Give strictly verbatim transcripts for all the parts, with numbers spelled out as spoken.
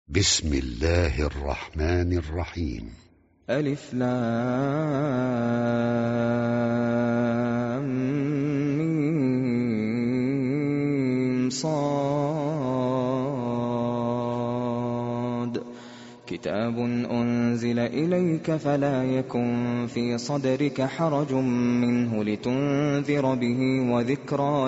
بسم الله الرحمن الرحيم. ألف لام ميم صاد. كتاب أنزل إليك فلا يكن في صدرك حرج منه لتنذر به وذكرى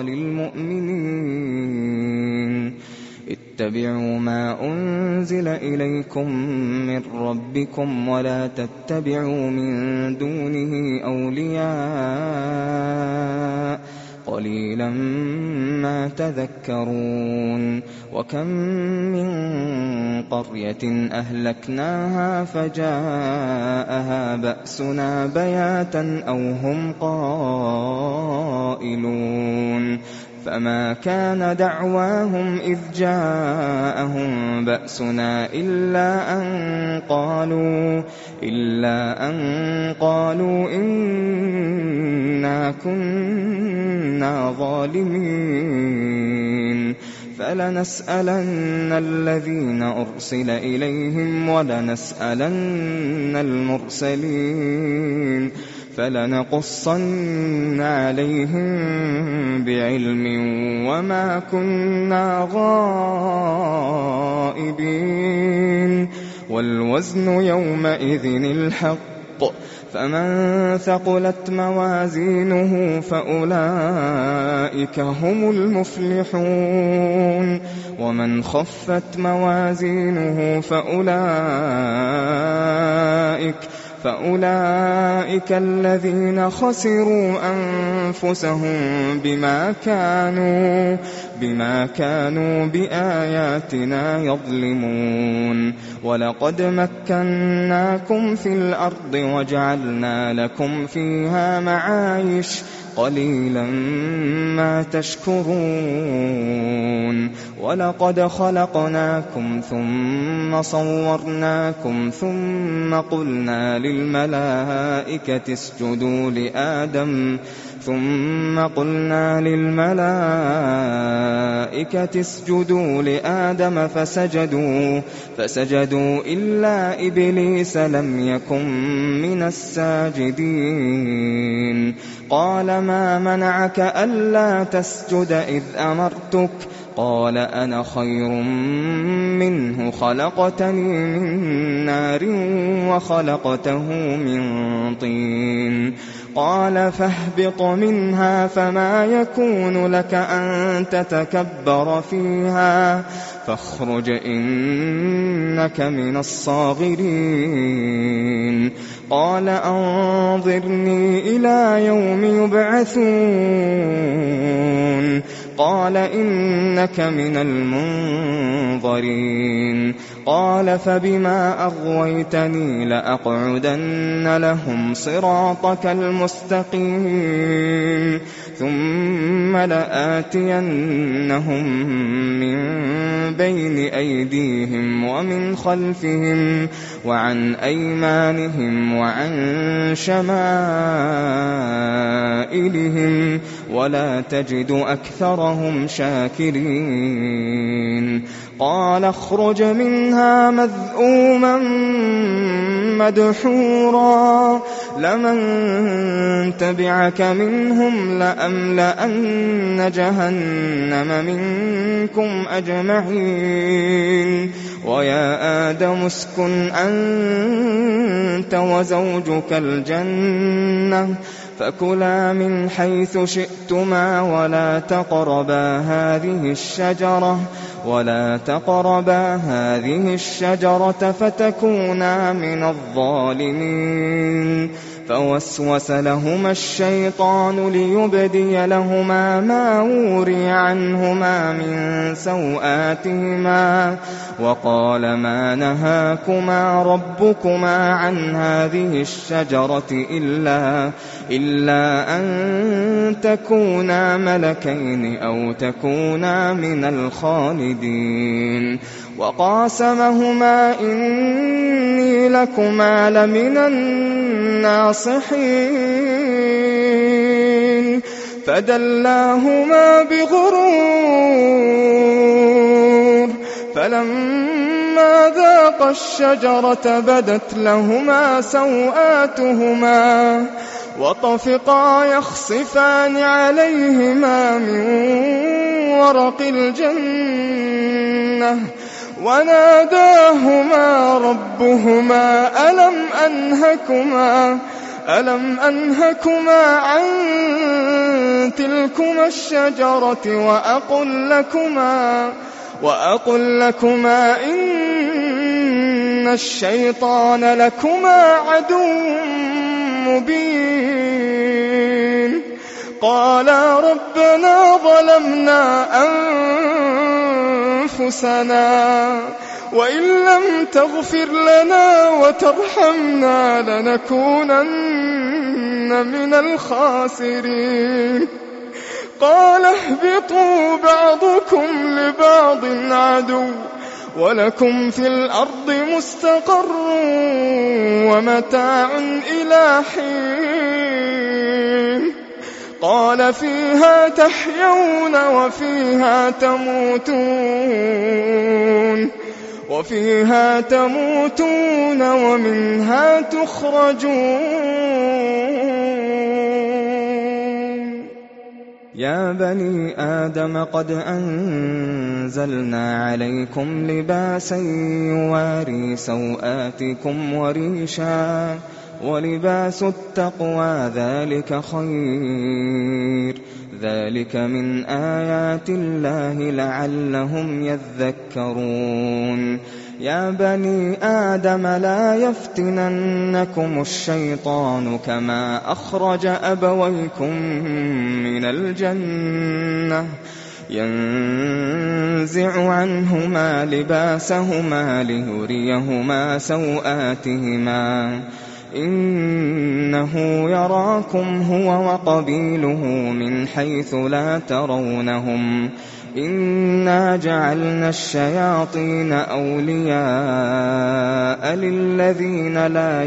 للمؤمنين. اتبعوا ما أنزل إليكم من ربكم ولا تتبعوا من دونه أولياء قليلا ما تذكرون. وكم من قرية أهلكناها فجاءها بأسنا بياتا أو هم قائلون. فما كان دعواهم إذ جاءهم بأسنا إلا أن قالوا إلا أن قالوا إنا كنا ظالمين. فلنسألن الذين أرسل إليهم ولنسألن المرسلين فلنقصن عليهم بعلم وما كنا غائبين. والوزن يومئذ الحق فمن ثقلت موازينه فأولئك هم المفلحون ومن خفت موازينه فأولئك فأولئك الذين خسروا أنفسهم بما كانوا بما كانوا بآياتنا يظلمون. ولقد مكناكم في الأرض وجعلنا لكم فيها معايش قليلا ما تشكرون. ولقد خلقناكم ثم صورناكم ثم قلنا للملائكة اسجدوا لآدم ثم قلنا للملائكة اسجدوا لآدم فسجدوا فسجدوا إلا إبليس لم يكن من الساجدين. قال ما منعك ألا تسجد إذ أمرتك قال أنا خير منه خلقتني من نار وخلقته من طين. قال فاهبط منها فما يكون لك أن تتكبر فيها فاخرج إنك من الصاغرين. قال أنظرني إلى يوم يبعثون قال إنك من المنظرين. قال فبما أغويتني لأقعدن لهم صراطك المستقيم ثم لآتينهم من بين أيديهم ومن خلفهم وعن أيمانهم وعن شمائلهم ولا تجد أكثرهم شاكرين. قال اخرج منها مذءوما مدحورا لمن تبعك منهم لأملأن جهنم منكم أجمعين. ويا آدم اسكن أنت وزوجك الجنة فكلا من حيث شئتما ولا تقربا هذه الشجرة ولا تقربا هذه الشجرة فتكونا من الظالمين. فوسوس لهما الشيطان ليبدي لهما ما وري عنهما من سوآتهما وقال ما نهاكما ربكما عن هذه الشجرة إلا, إلا أن تكونا ملكين أو تكونا من الخالدين. وقاسمهما إني لكما لمن الناصحين فدلاهما بغرور فلما فلما ذاقا الشجرة بدت لهما سوآتهما وطفقا يخصفان عليهما من ورق الجنة وناداهما ربهما ألم أنهكما ألم أنهكما عن تلكما الشجرة وأقل لكما وأقل لكما إن الشيطان لكما عدو مبين قالا ربنا ظلمنا أنفسنا وإن لم تغفر لنا وترحمنا لنكونن من الخاسرين قال اهبطوا بعضكم لبعض عدو ولكم في الأرض مستقر ومتاع إلى حين قال فيها تحيون وفيها تموتون وفيها تموتون ومنها تخرجون يا بني آدم قد أنزلنا عليكم لباسا يواري سوآتكم وريشا ولباس التقوى ذلك خير ذلك من آيات الله لعلهم يذكرون يا بني آدم لا يفتننكم الشيطان كما أخرج أبويكم من الجنة ينزع عنهما لباسهما ليريهما سوآتهما إنه يراكم هو وقبيله من حيث لا ترونهم إنا جعلنا الشياطين أولياء للذين لا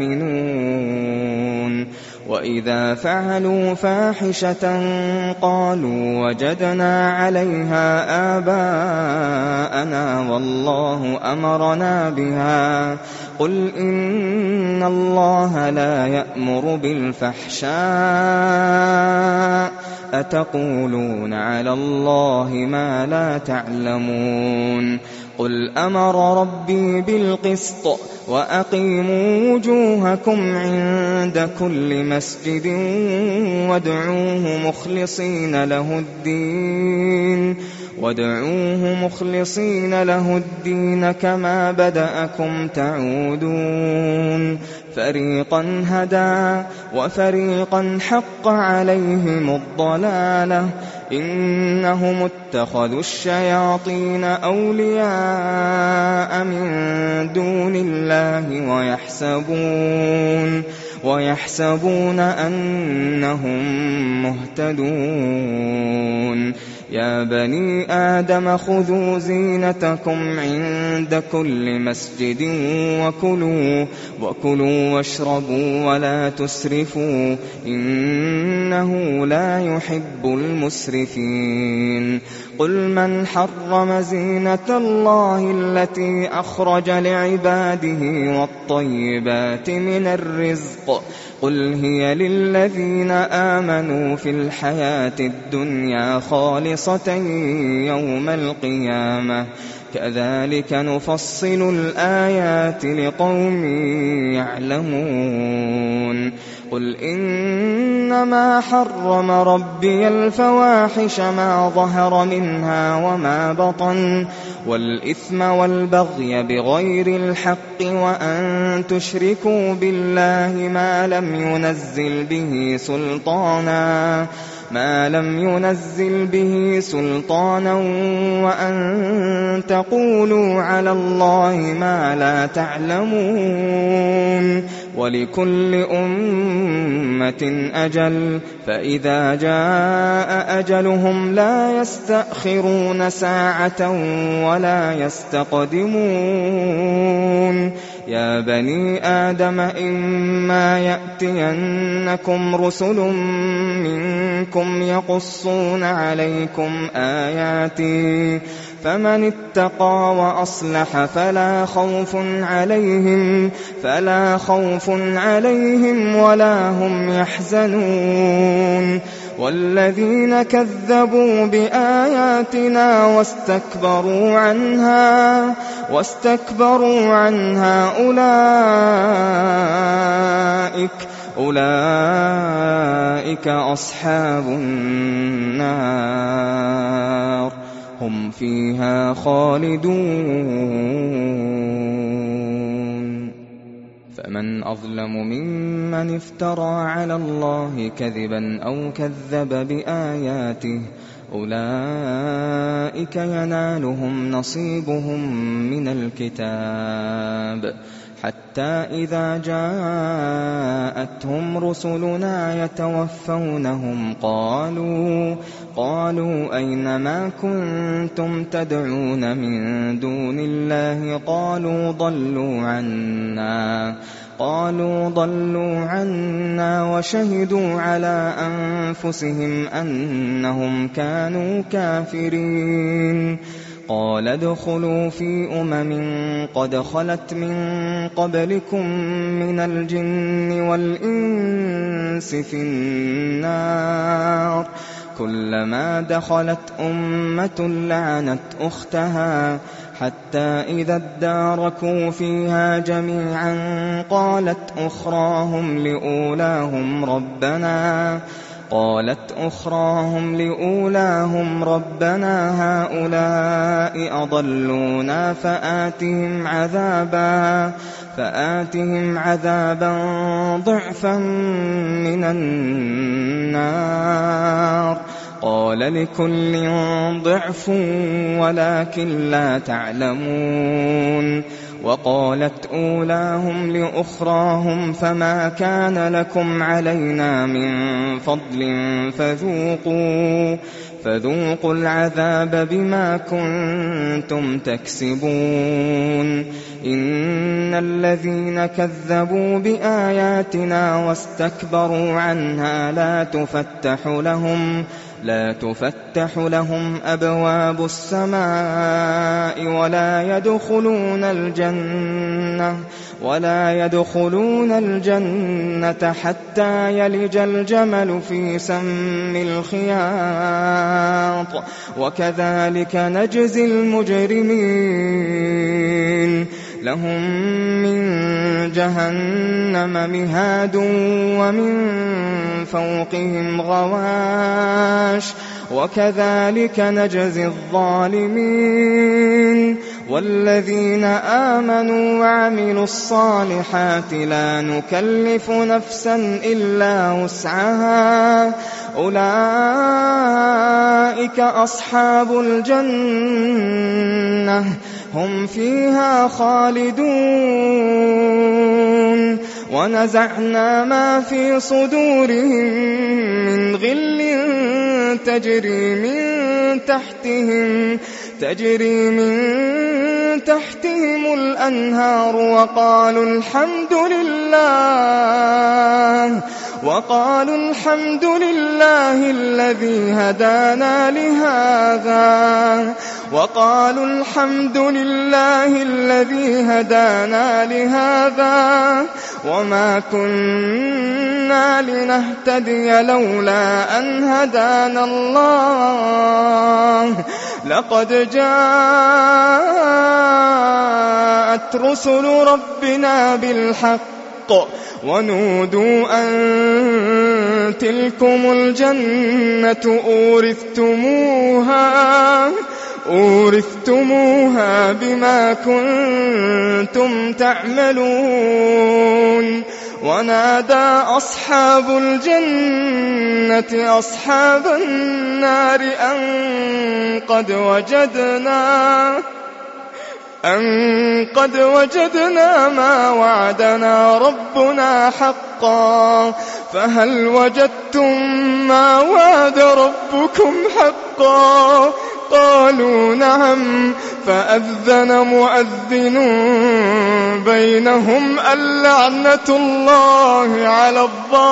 يؤمنون وإذا فعلوا فاحشة قالوا وجدنا عليها آباءنا والله أمرنا بها قل إن الله لا يأمر بالفحشاء أتقولون على الله ما لا تعلمون قل أمر ربي بالقسط وأقيموا وجوهكم عند كل مسجد وادعوه مخلصين له الدين وادعوه مخلصين له الدين كما بدأكم تعودون فريقا هدى وفريقا حق عليهم الضلالة إنهم اتخذوا الشياطين أولياء من دون الله ويحسبون ويحسبون أنهم مهتدون يا بني آدم خذوا زينتكم عند كل مسجد وكلوا وكلوا واشربوا ولا تسرفوا إنه لا يحب المسرفين قل من حرم زينة الله التي أخرج لعباده والطيبات من الرزق قل هي للذين آمنوا في الحياة الدنيا خالصة يوم القيامة كذلك نفصل الآيات لقوم يعلمون قل إنما حرم ربي الفواحش ما ظهر منها وما بطن والإثم والبغي بغير الحق وأن تشركوا بالله ما لم ينزل به سلطانا ما لم ينزل به سلطانا وأن تقولوا على الله ما لا تعلمون ولكل أمة أجل فإذا جاء أجلهم لا يستأخرون ساعة ولا يستقدمون يا بني آدم إما يأتينكم رسل منكم يقصون عليكم آياتي فمن اتقى وأصلح فلا خوف عليهم فلا خوف عليهم ولا هم يحزنون والذين كذبوا بآياتنا واستكبروا عنها واستكبروا عنها أولئك أولئك أصحاب النار هم فيها خالدون فمن أظلم ممن افترى على الله كذبا أو كذب بآياته أولئك ينالهم نصيبهم من الكتاب حتى إذا جاءتهم رسلنا يتوفونهم قالوا قالوا أين ما كنتم تدعون من دون الله قالوا ضلوا عنا قالوا ضلوا عنا وشهدوا على أنفسهم أنهم كانوا كافرين قال ادخلوا في أمم قد خلت من قبلكم من الجن والإنس في النار كلما دخلت أمة لعنت أختها حتى إذا اداركوا فيها جميعا قالت أخراهم لأولاهم ربنا قالت أخراهم لأولاهم ربنا هؤلاء أضلونا فآتهم عذابا فآتهم عذابا ضعفا من النار قال لكل ضعف ولكن لا تعلمون وقالت أولاهم لأخراهم فما كان لكم علينا من فضل فذوقوا فذوقوا العذاب بما كنتم تكسبون إن الذين كذبوا بآياتنا واستكبروا عنها لا تفتح لهم لا تفتح لهم أبواب السماء ولا يدخلون الجنة ولا يدخلون الجنة حتى يلج الجمل في سم الخياط وكذلك نجزي المجرمين لهم من جهنم مهاد ومن فوقهم غواش وكذلك نجزي الظالمين والذين آمنوا وعملوا الصالحات لا نكلف نفسا إلا وسعها أولئك أصحاب الجنة هم فيها خالدون ونزعنا ما في صدورهم من غل تجري من تحتهم تجري من تحتهم الأنهار وقالوا الحمد لله وقالوا الحمد لله الذي هدانا لهذا وقالوا الحمد لله الذي هدانا لهذا وما كنا لنهتدي لولا أن هدانا الله لقد جاءت رسل ربنا بالحق ونودوا أن تلكم الجنة أورثتموها أورثتموها بما كنتم تعملون ونادى أصحاب الجنة أصحاب النار أن قد وجدنا أن قد وجدنا ما وعدنا ربنا حقا فهل وجدتم ما وعد ربكم حقا قالوا نعم فأذن مؤذن بينهم اللعنة الله على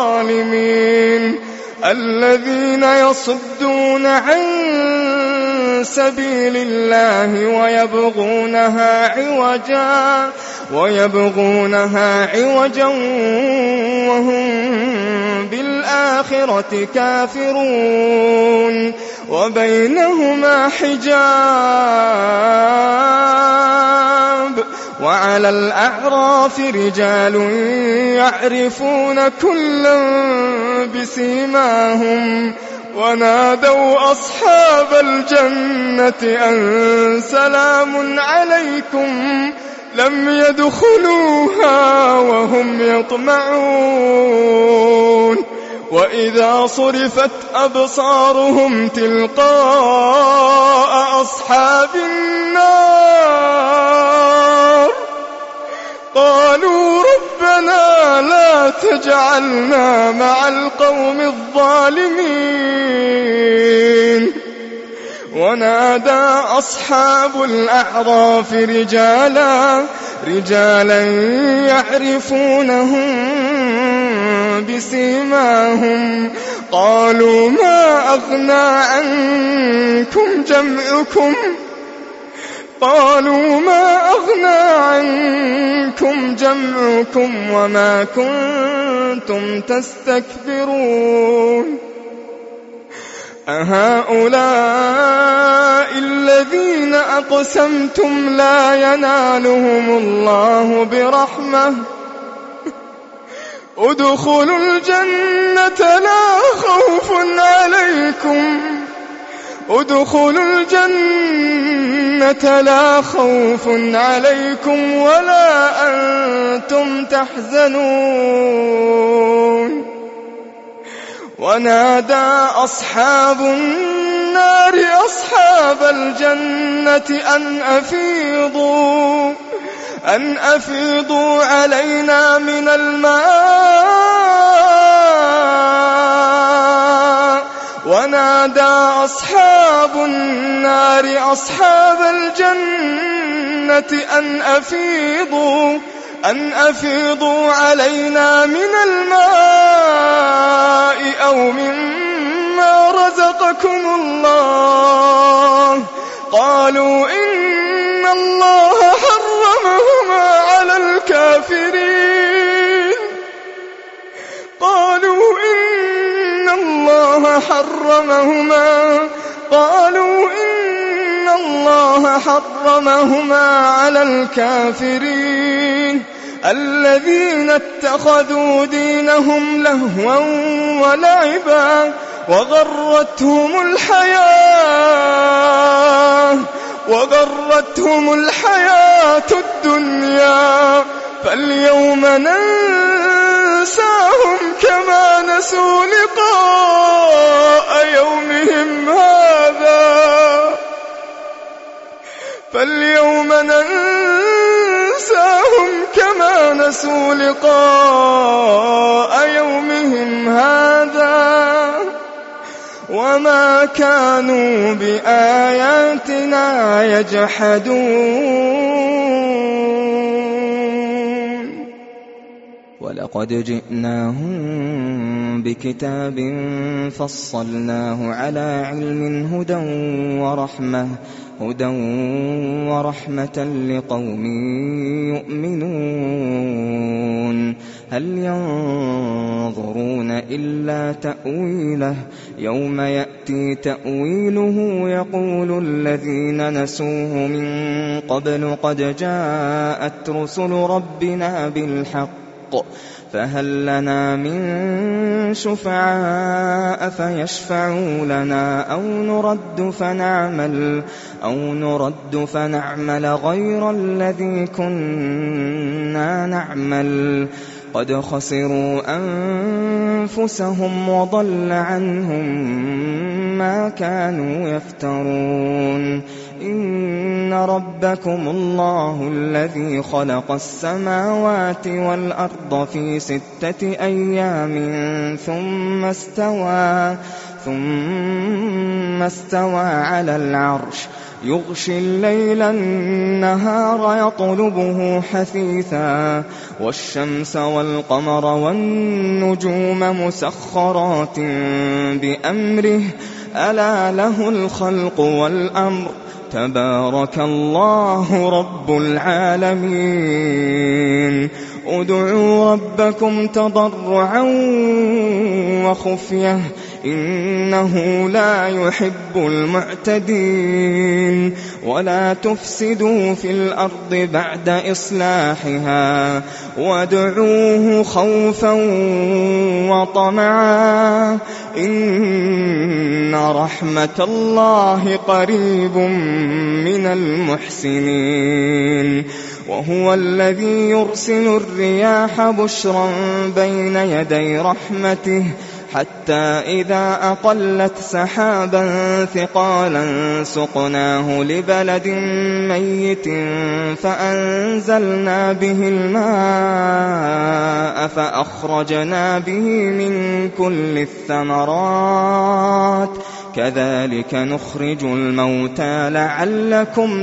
الظالمين الذين يصدون عن سبيل الله ويبغونها عوجا ويبغونها عوجا وهم بالآخرة كافرون وبينهما حجاب وعلى الأعراف رجال يعرفون كلا بسيماهم ونادوا أصحاب الجنة أن سلام عليكم لم يدخلوها وهم يطمعون وإذا صرفت أبصارهم تلقاء أصحاب النار قالوا ربنا لا تجعلنا مع القوم الظالمين ونادى أصحاب الأعراف رجالا رجالا يعرفونهم بسيماهم قالوا ما أغنى عنكم جمعكم قالوا ما أغنى عنكم جمعكم وما كنتم تستكبرون أهؤلاء الذين أقسمتم لا ينالهم الله برحمة ادخلوا الجنة لا خوف عليكم ادخلوا الجنة لا خوف عليكم ولا أنتم تحزنون ونادى أصحاب النار أصحاب الجنة أن أفيضوا أن أفيضوا علينا من الماء ونادى أصحاب النار أصحاب الجنة أن أفيضوا أن أفيضوا علينا من الماء أو مما رزقكم الله قالوا إن الله حرمهما على الكافرين قالوا إن الله حرمهما قالوا إن الله حرمهما على الكافرين الذين اتخذوا دينهم لهوا ولعبا وغرتهم الحياة وغرتهم الحياة الدنيا فاليوم ننساهم كما نسوا لقاء يومهم هذا فاليوم ننساهم كما نسوا لقاء يومهم هذا وما كانوا بآياتنا يجحدون ولقد جئناهم بكتاب فصلناه على علم هدى ورحمة هدى ورحمة لقوم يؤمنون هل ينظرون إلا تأويله يوم يأتي تأويله يقول الذين نسوه من قبل قد جاءت رسل ربنا بالحق فهل لنا من شفعاء فيشفعوا لنا أو نرد فنعمل أو نرد فنعمل غير الذي كنا نعمل قد خسروا أنفسهم وضل عنهم ما كانوا يفترون إن ربكم الله الذي خلق السماوات والأرض في ستة أيام ثم استوى ثم استوى على العرش يغشي الليل النهار يطلبه حثيثا والشمس والقمر والنجوم مسخرات بأمره ألا له الخلق والأمر تبارك الله رب العالمين ادعوا ربكم تضرعا وخفية إنه لا يحب المعتدين ولا تفسدوا في الأرض بعد إصلاحها وادعوه خوفا وطمعا إن رحمة الله قريب من المحسنين وهو الذي يرسل الرياح بشرا بين يدي رحمته حتى إذا أقلت سحابا ثقالا سقناه لبلد ميت فأنزلنا به الماء فأخرجنا به من كل الثمرات كذلك نخرج الموتى لعلكم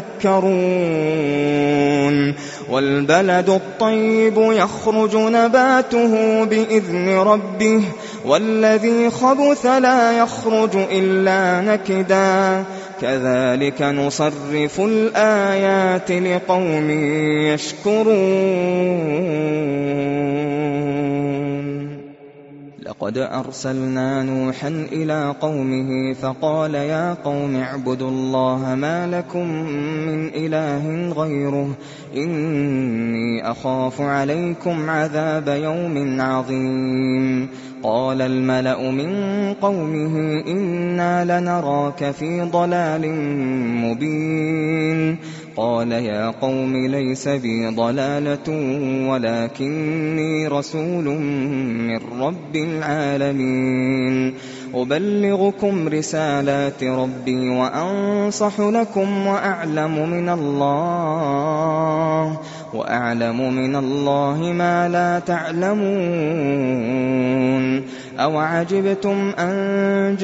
تذكرون والبلد الطيب يخرج نباته بإذن ربه والذي خبث لا يخرج إلا نكدا كذلك نصرف الآيات لقوم يشكرون لقد أرسلنا نوحا إلى قومه فقال يا قوم اعبدوا الله ما لكم من إله غيره إني أخاف عليكم عذاب يوم عظيم قال الملأ من قومه إنا لنراك في ضلال مبين قال يا قوم ليس بي ضلالة ولكني رسول من رب العالمين أبلغكم رسالات ربي وأنصح لكم وأعلم من الله وأعلم من الله ما لا تعلمون أوعجبتم أن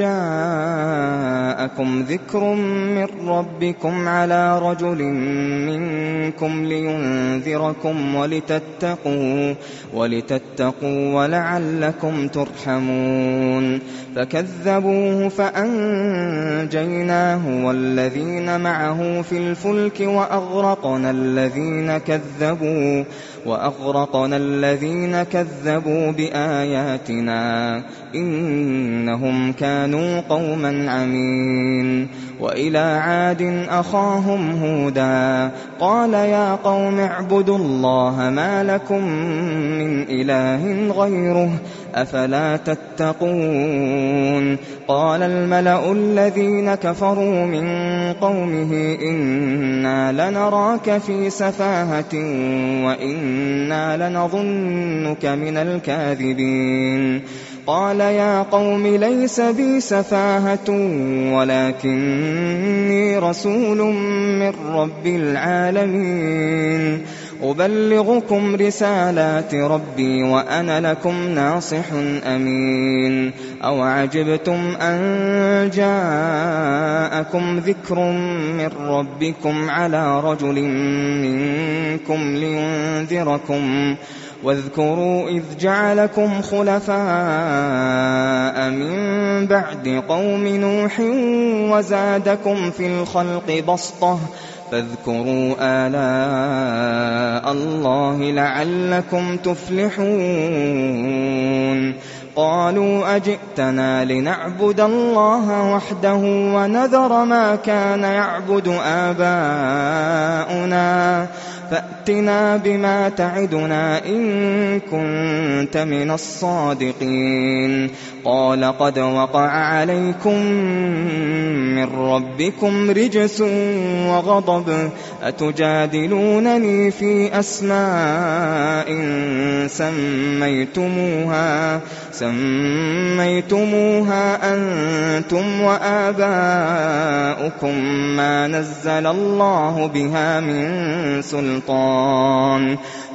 جاءكم ذكر من ربكم على رجل منكم لينذركم ولتتقوا ولتتقوا ولعلكم ترحمون فكذبوه فأنجيناه والذين معه في الفلك وأغرقنا الذين كذبوا وأغرقنا الذين كذبوا بآياتنا إنهم كانوا قوما عمين وإلى عاد أخاهم هودا قال يا قوم اعبدوا الله ما لكم من إله غيره أفلا تتقون قال الملأ الذين كفروا من قومه إنا لنراك في سفاهة وإنا لنظنك من الكاذبين قال يا قوم ليس بي سفاهة ولكني رسول من رب العالمين أبلغكم رسالات ربي وأنا لكم ناصح أمين أوعجبتم أن جاءكم ذكر من ربكم على رجل منكم لينذركم واذكروا إذ جعلكم خلفاء من بعد قوم نوح وزادكم في الخلق بسطة فاذكروا آلاء الله لعلكم تفلحون قالوا أجئتنا لنعبد الله وحده ونذر ما كان يعبد آباؤنا فأتنا بما تعدنا إن كنت من الصادقين قال قد وقع عليكم من ربكم رجس وغضب أتجادلونني في أسماء سميتموها سميتموها أنتم وآباؤكم ما نزل الله بها من سلطان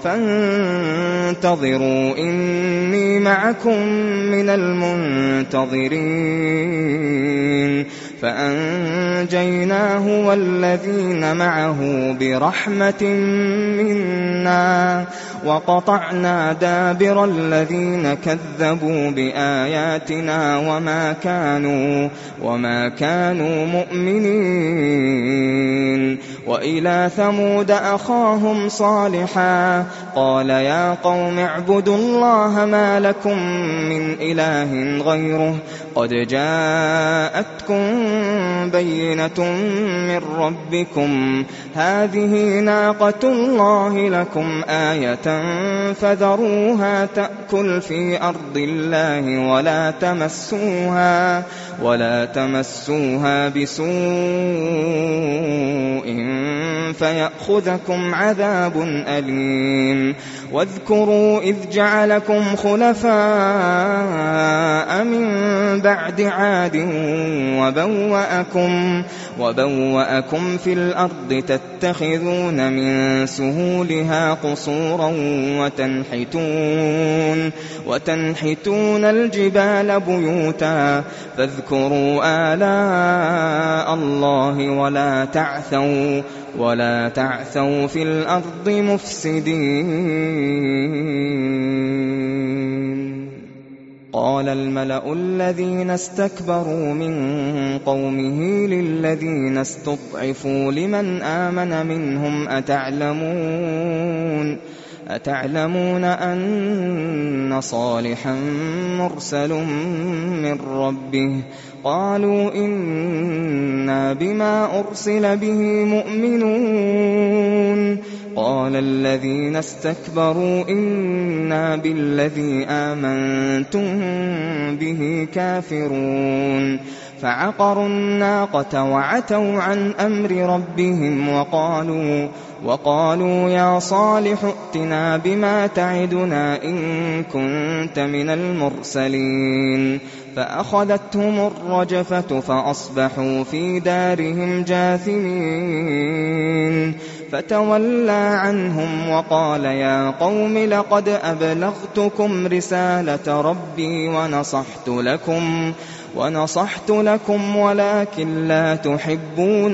فانتظروا إني معكم من المنتظرين فأنجيناه والذين معه برحمة منا وقطعنا دابر الذين كذبوا بآياتنا وما كانوا وما كانوا مؤمنين. وإلى ثمود أخاهم صالحا قال يا قوم اعبدوا الله ما لكم من إله غيره قد جاءتكم بينة من ربكم هذه ناقة الله لكم آية فذروها تأكل في أرض الله ولا تمسوها ولا تمسوها بسوء فيأخذكم عذاب أليم. واذكروا إذ جعلكم خلفاء من بعد عاد وبوأكم, وبوأكم في الأرض تتخذون من سهولها قصورا وتنحتون, وتنحتون الجبال بيوتا فاذكروا آلاء الله ولا تعثوا ولا تعثوا في الأرض مفسدين. قال الملأ الذين استكبروا من قومه للذين استضعفوا لمن آمن منهم أتعلمون أتعلمون أن صالحا مرسل من ربه قالوا إنا بما أرسل به مؤمنون. قال الذين استكبروا إنا بالذي آمنتم به كافرون. فعقروا الناقة وعتوا عن أمر ربهم وقالوا وقالوا يا صالح ائتنا بما تعدنا إن كنت من المرسلين. فأخذتهم الرجفة فأصبحوا في دارهم جاثمين. فتولى عنهم وقال يا قوم لقد أبلغتكم رسالة ربي ونصحت لكم ونصحت لكم ولكن لا تحبون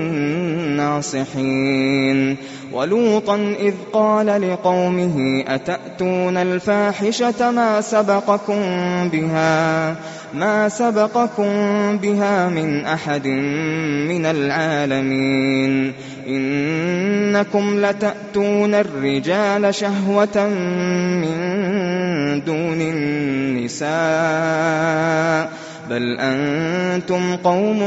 الناصحين. ولوطا إذ قال لقومه أتأتون الفاحشة ما سبقكم بها ما سبقكم بها من أحد من العالمين إنكم لتأتون الرجال شهوة من دون النساء بل أنتم قوم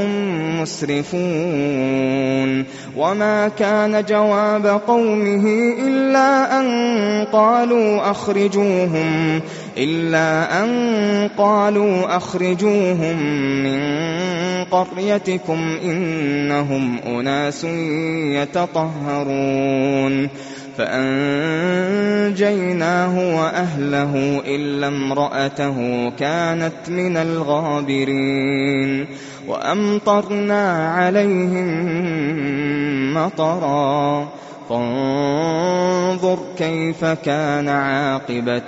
مسرفون. وما كان جواب قومه إلا أن قالوا أخرجوهم إلا أن قالوا أخرجوهم من قريتكم إنهم أناس يتطهرون. فأنجيناه وأهله إلا امرأته كانت من الغابرين. وأمطرنا عليهم مطرا فانظر كيف كان عاقبة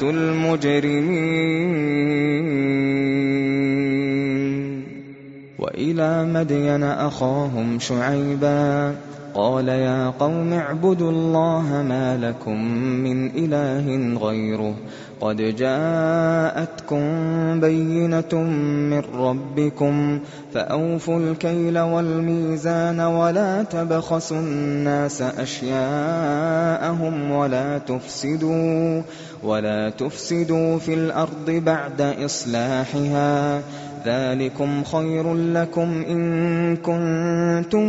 المجرمين. وإلى مدين أخاهم شعيبا قال يا قوم اعبدوا الله ما لكم من إله غيره قد جاءتكم بينة من ربكم فأوفوا الكيل والميزان ولا تبخسوا الناس أشياءهم ولا تفسدوا ولا تفسدوا في الأرض بعد إصلاحها ذلكم خير لكم إن كنتم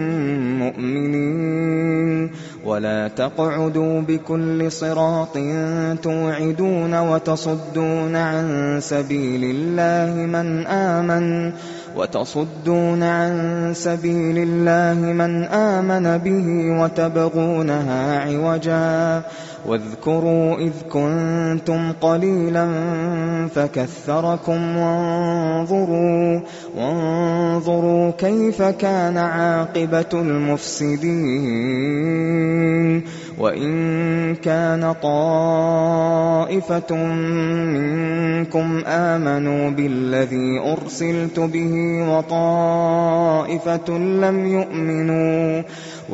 مؤمنين. ولا تقعدوا بكل صراط توعدون وتصدون عن سبيل الله من آمن وتصدون عن سبيل الله من آمن به وتبغونها عوجا. واذكروا إذ كنتم قليلا فكثركم وانظروا, وانظروا كيف كان عاقبة المفسدين. وإن كان طائفة منكم آمنوا بالذي أرسلت به وطائفة لم يؤمنوا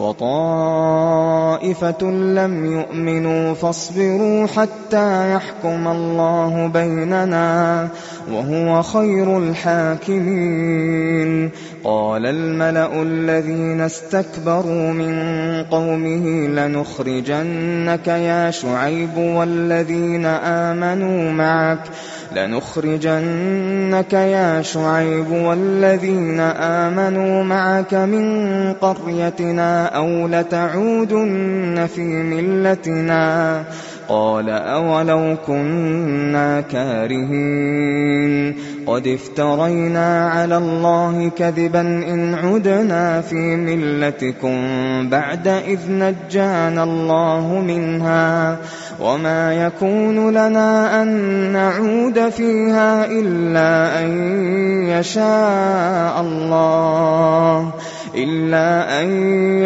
وطائفة لم يؤمنوا فاصبروا حتى يحكم الله بيننا وهو خير الحاكمين. قال الملأ الذين استكبروا من قومه لنخرجنك يا شعيب والذين آمنوا معك لنخرجنك يا شعيب والذين آمنوا معك من قريتنا أو لتعودن في ملتنا. قال أولو كنا كارهين قد افترينا على الله كذبا إن عدنا في ملتكم بعد إذ نجانا الله منها وما يكون لنا أن نعود فيها إلا أن يشاء الله إلا أن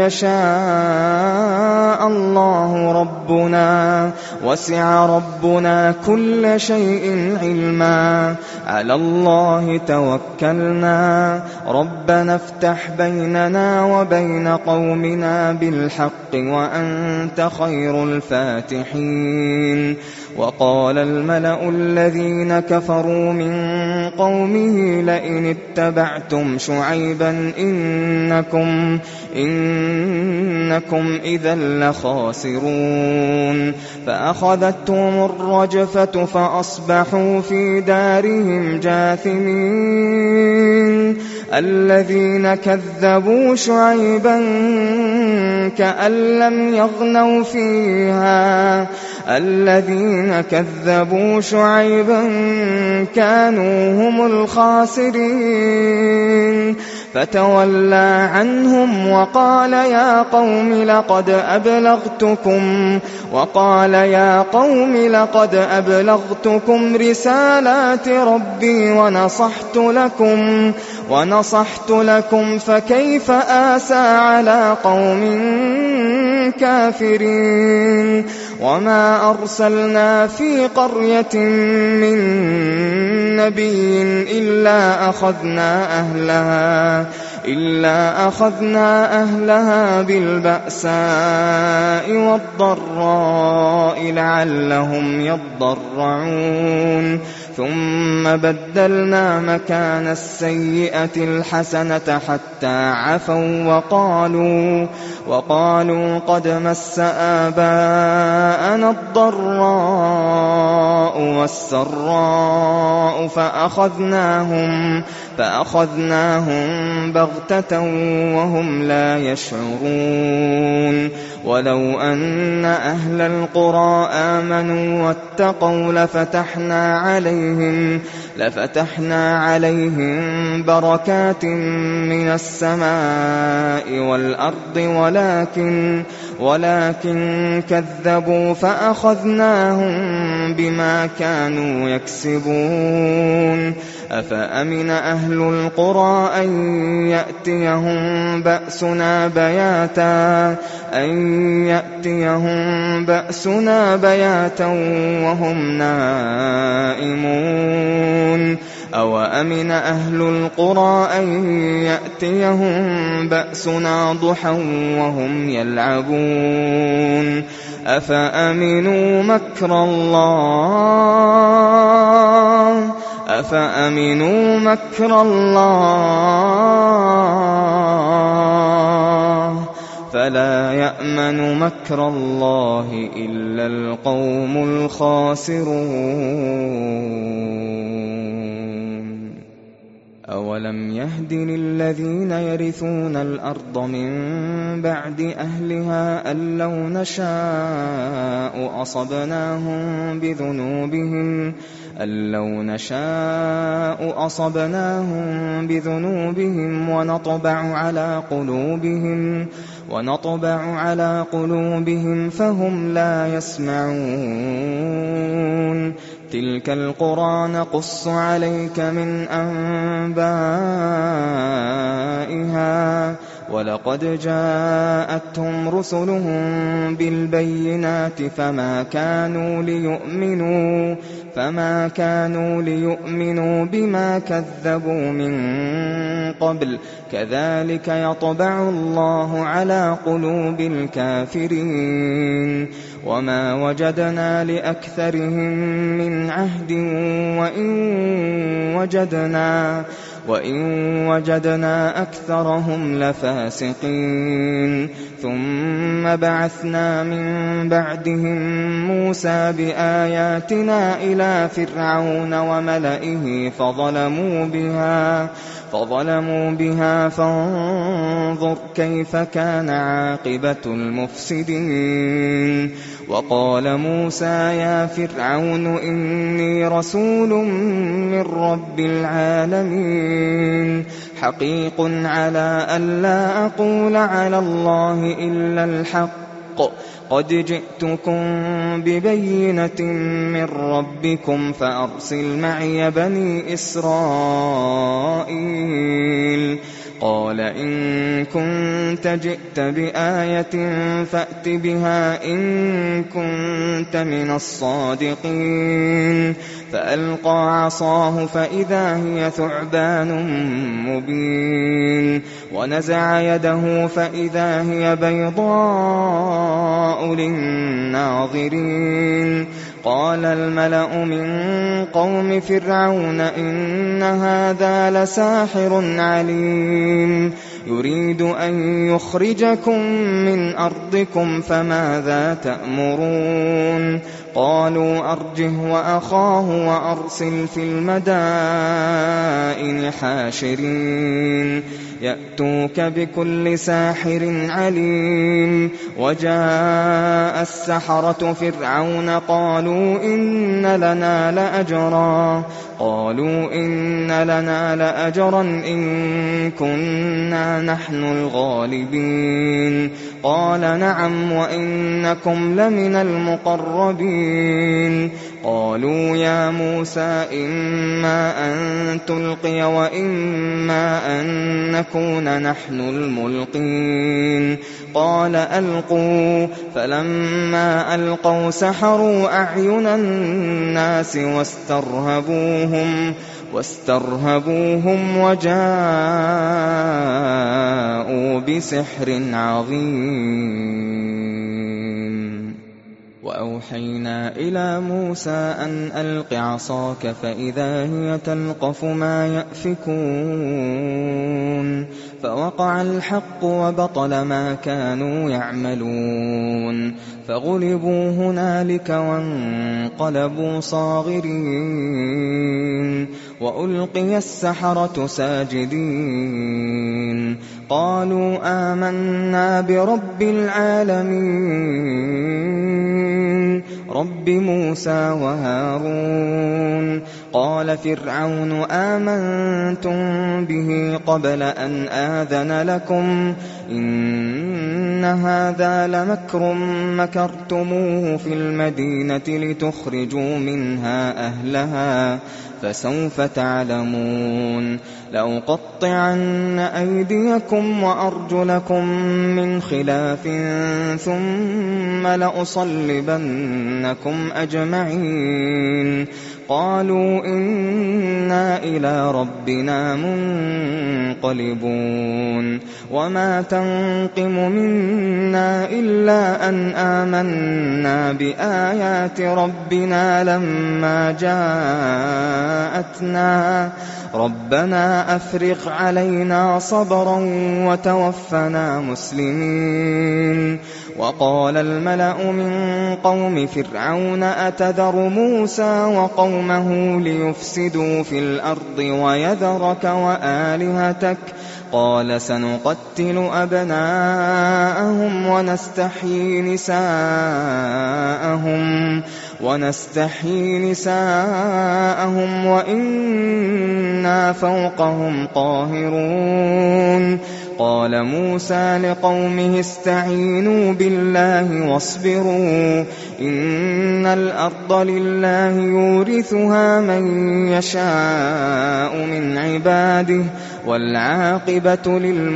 يشاء الله ربنا وسع ربنا كل شيء علما على الله توكلنا ربنا افتح بيننا وبين قومنا بالحق وأنت خير الفاتحين. وقال الملأ الذين كفروا من قومه لئن اتبعتم شعيبا إنكم, إنكم إذا لخاسرون. فأخذتهم الرجفة فأصبحوا في دارهم جاثمين. الذين كذبوا شعيبا كأن لم يغنوا فيها الذين كذبوا شعيبا كانوا هم الخاسرين. فتولى عنهم وقال يا قوم لقد أبلغتكم وقال يا قوم لقد أبلغتكم رسالات ربي ونصحت لكم ونصحت لكم فكيف آسى على قوم كافرين. وما أرسلنا في قرية من نبي إلا أخذنا أهلها إلا أخذنا أهلها بالبأساء والضراء لعلهم يضرعون. ثم بدلنا مكان السيئة الحسنة حتى عفوا وقالوا وقالوا قد مس آباءنا الضراء والسراء فأخذناهم فأخذناهم بغتة وهم لا يشعرون. ولو أن أهل القرى آمنوا واتقوا لفتحنا عليهم لفتحنا عليهم بركات من السماء والأرض ولكن ولكن كذبوا فأخذناهم بما كانوا يكسبون. أفأمن أهل القرى أن يأتيهم بأسنا بياتا أن يأتيهم بأسنا بياتا وهم نائمون. أو أمن أهل القرى أن يأتيهم بأسنا ضحى وهم يلعبون. أفأمنوا مكر الله أفأمنوا مكر الله فلا يأمن مكر الله إلا القوم الخاسرون. أولم يهد للذين يرثون الأرض من بعد أهلها أن لو نشاء أصبناهم بذنوبهم أن لو نشاء أصبناهم بذنوبهم ونطبع على قلوبهم ونطبع على قلوبهم فهم لا يسمعون. تلك القرى نقص عليك من أنبائها ولقد جاءتهم رسلهم بالبينات فما كانوا ليؤمنوا فما كانوا ليؤمنوا بما كذبوا من قبل كذلك يطبع الله على قلوب الكافرين وما وجدنا لأكثرهم من عهد وإن وجدنا وإن وجدنا أكثرهم لفاسقين ثم بعثنا من بعدهم موسى بآياتنا إلى فرعون وملئه فظلموا بها فظلموا بها فانظر كيف كان عاقبة المفسدين وقال موسى يا فرعون إني رسول من رب العالمين حقيق على ألا أقول على الله إلا الحق قد جئتكم ببينة من ربكم فأرسل معي بني إسرائيل قال إن كنت جئت بآية فأت بها إن كنت من الصادقين فألقى عصاه فإذا هي ثعبان مبين ونزع يده فإذا هي بيضاء للناظرين قال الملأ من قوم فرعون إن هذا لساحر عليم يريد أن يخرجكم من أرضكم فماذا تأمرون قالوا أرجه وأخاه وأرسل في المدائن حاشرين يأتوك بكل ساحر عليم وجاء السحرة فرعون قالوا إن لنا لأجرا قالوا إن لنا لأجرا إن كنا نحن الغالبين قال نعم وإنكم لمن المقربين قالوا يا موسى إما أن تلقي وإما أن نكون نحن الملقين قال ألقوا فلما ألقوا سحروا أعين الناس واسترهبوهم واسترهبوهم وجاءوا بسحر عظيم وأوحينا إلى موسى أن ألق عصاك فإذا هي تلقف ما يأفكون فوقع الحق وبطل ما كانوا يعملون فغلبوا هنالك وانقلبوا صاغرين وألقي السحرة ساجدين قالوا آمنا برب العالمين رب موسى وهارون قال فرعون آمنتم به قبل أن آذن لكم إن هذا لمكر مكرتموه في المدينة لتخرجوا منها أهلها فسوف تعلمون لأقطعن أيديكم وأرجلكم من خلاف ثم لأصلبنكم أجمعين قالوا إنا إلى ربنا منقلبون وما تنقم منا إلا أن آمنا بآيات ربنا لما جاءتنا ربنا أفرغ علينا صبرا وتوفنا مسلمين وقال الملأ من قوم فرعون أتذر موسى وقومه ليفسدوا في الأرض ويذرك وآلهتك قال سنقتل أبناءهم ونستحيي نساءهم ونستحيي نساءهم وإنا فوقهم قاهرون قال موسى لقومه استعينوا بالله واصبروا إن الأرض لله يورثها من يشاء من عباده والعاقبة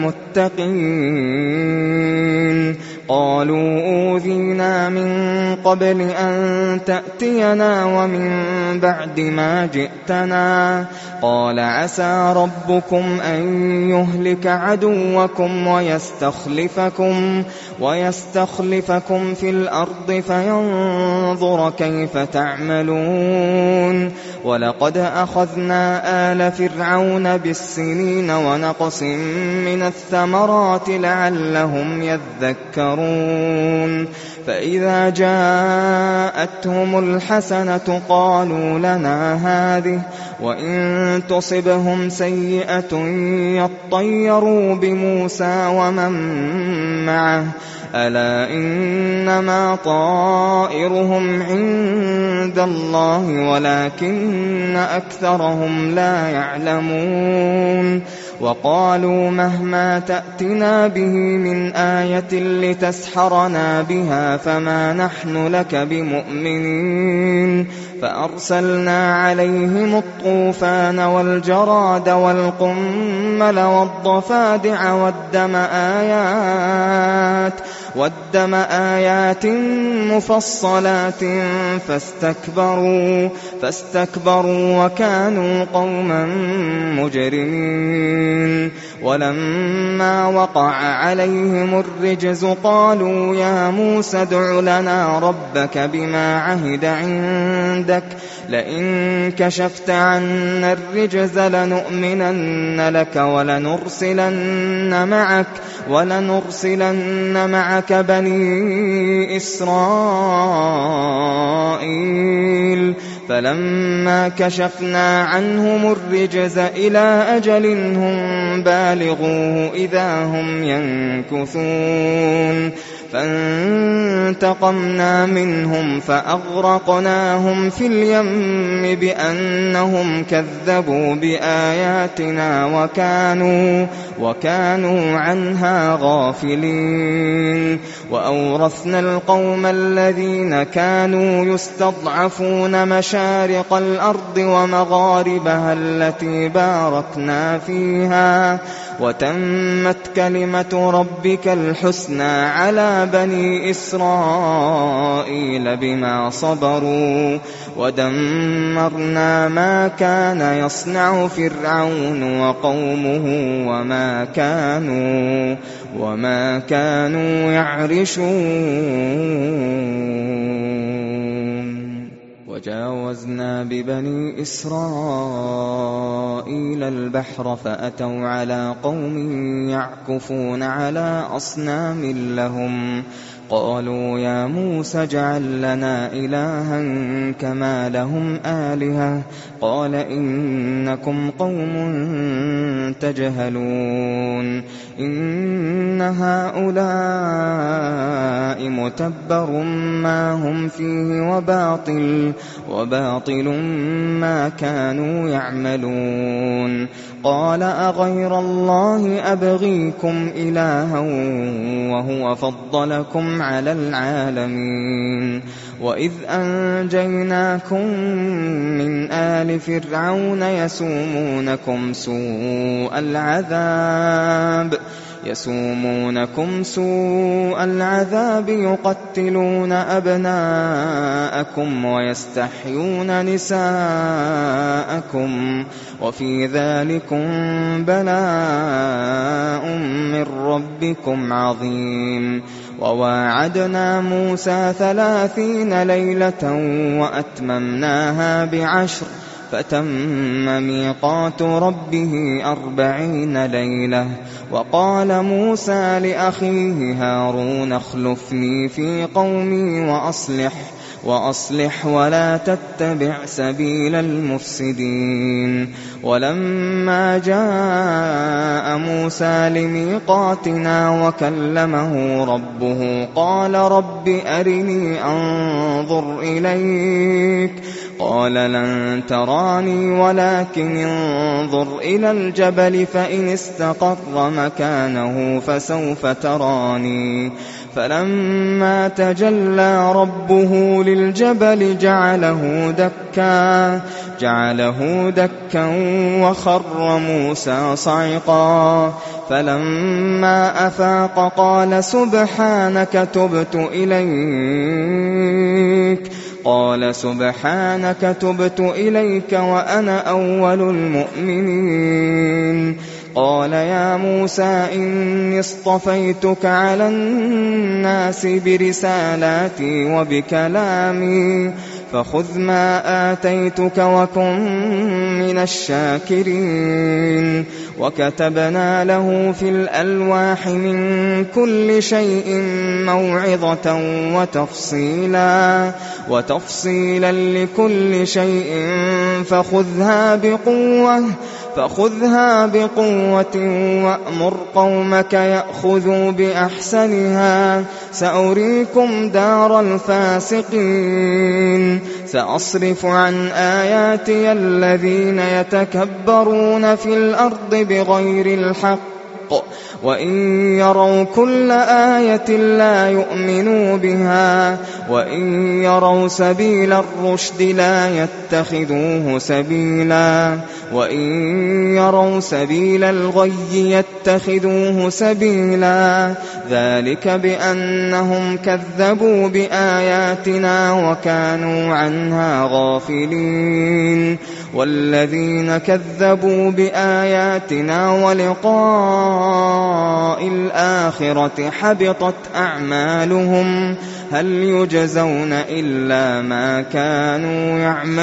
للمتقين قالوا أوذينا من قبل أن تأتينا ومن بعد ما جئتنا قال عسى ربكم أن يهلك عدوكم ويستخلفكم ويستخلفكم في الأرض فينظر كيف تعملون ولقد أخذنا آل فرعون بالسنين ونقص من الثمرات لعلهم يذكرون فإذا جاءتهم الحسنة قالوا لنا هذه وإن تصبهم سيئة يطيروا بموسى ومن معه ألا إنما طائرهم عند الله ولكن أكثرهم لا يعلمون وقالوا مهما تأتنا به من آية لتسحرنا بها فما نحن لك بمؤمنين فأرسلنا عليهم الطوفان والجراد والقمل والضفادع والدم آيات والدم آيات مفصلات فاستكبروا فاستكبروا وكانوا قوما مجرمين ولما وقع عليهم الرجز قالوا يا موسى ادع لنا ربك بما عهد عندك لئن كشفت عنا الرجز لنؤمنن لك ولنرسلن معك ولنرسلن معك بني إسرائيل فلما كشفنا عنهم الرجز إلى أجل هم بالغوه إذا هم ينكثون فانتقمنا منهم فأغرقناهم في اليم بأنهم كذبوا بآياتنا وكانوا وكانوا عنها غافلين وأورثنا القوم الذين كانوا يستضعفون مشارق الأرض ومغاربها التي باركنا فيها وتمت كلمة ربك الحسنى على بني إسرائيل بما صبروا ودمرنا ما كان يصنع فرعون وقومه وما كانوا وما كانوا يعرشون وجاوزنا ببني إسرائيل البحر فأتوا على قوم يعكفون على أصنام لهم قالوا يا موسى اجعل لنا إلها كما لهم آلهة قال إنكم قوم تجهلون إن هؤلاء متبر ما هم فيه وباطل وباطل ما كانوا يعملون قال أغير الله أبغيكم إلها وهو فضلكم على العالمين وإذ أنجيناكم من آل فرعون يسومونكم سوء العذاب يسومونكم سوء العذاب يقتلون أبناءكم ويستحيون نساءكم وفي ذلكم بلاء من ربكم عظيم وواعدنا موسى ثلاثين ليلة وأتممناها بعشر فتم ميقات ربه أربعين ليلة وقال موسى لأخيه هارون اخلفني في قومي وأصلح وأصلح ولا تتبع سبيل المفسدين ولما جاء موسى لميقاتنا وكلمه ربه قال رب أرني أنظر إليك قال لن تراني ولكن انظر إلى الجبل فإن استقر مكانه فسوف تراني فلما تجلى ربه للجبل جعله دكا جعله دكا وخر موسى صعقا فلما أفاق قال سبحانك تبت إليك قال سبحانك تبت إليك وأنا أول المؤمنين قال يا موسى إني اصطفيتك على الناس برسالاتي وبكلامي فخذ ما آتيتك وكن من الشاكرين وكتبنا له في الألواح من كل شيء موعظة وتفصيلا وتفصيلا لكل شيء فخذها بقوة فخذها بقوة وأمر قومك يأخذوا بأحسنها سأريكم دار الفاسقين سأصرف عن آياتي الذين يتكبرون في الأرض بغير الحق وإن يروا كل آية لا يؤمنوا بها وإن يروا سبيل الرشد لا يتخذوه سبيلا وإن يروا سبيل الغي يتخذوه سبيلا ذلك بأنهم كذبوا بآياتنا وكانوا عنها غافلين والذين كذبوا بآياتنا ولقاء الآخرة حبطت أعمالهم هل يجزون إلا ما كانوا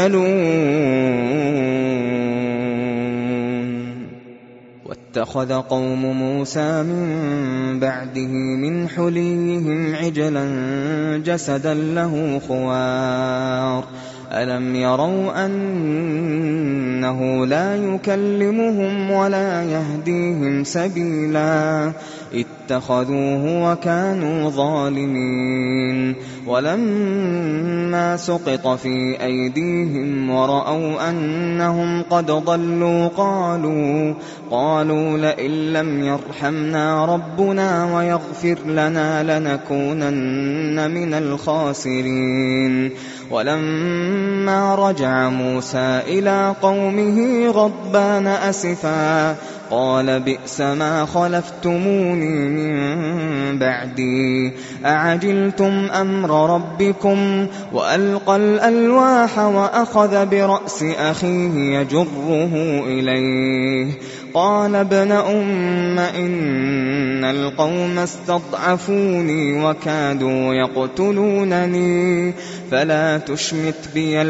يعملون واتخذ قوم موسى من بعده من حليهم عجلا جسدا له خوار ألم يروا أنه لا يكلمهم ولا يهديهم سبيلا اتخذوه وكانوا ظالمين ولما سقط في أيديهم ورأوا أنهم قد ضلوا قالوا قالوا لئن لم يرحمنا ربنا ويغفر لنا لنكونن من الخاسرين ولما رجع موسى إلى قومه غضبان أسفا قال بئس ما خلفتموني من بعدي أعجلتم أمر ربكم وألقى الألواح وأخذ برأس أخيه يجره إليه قال ابن أم إن القوم استضعفوني وكادوا يقتلونني فلا تشمت بي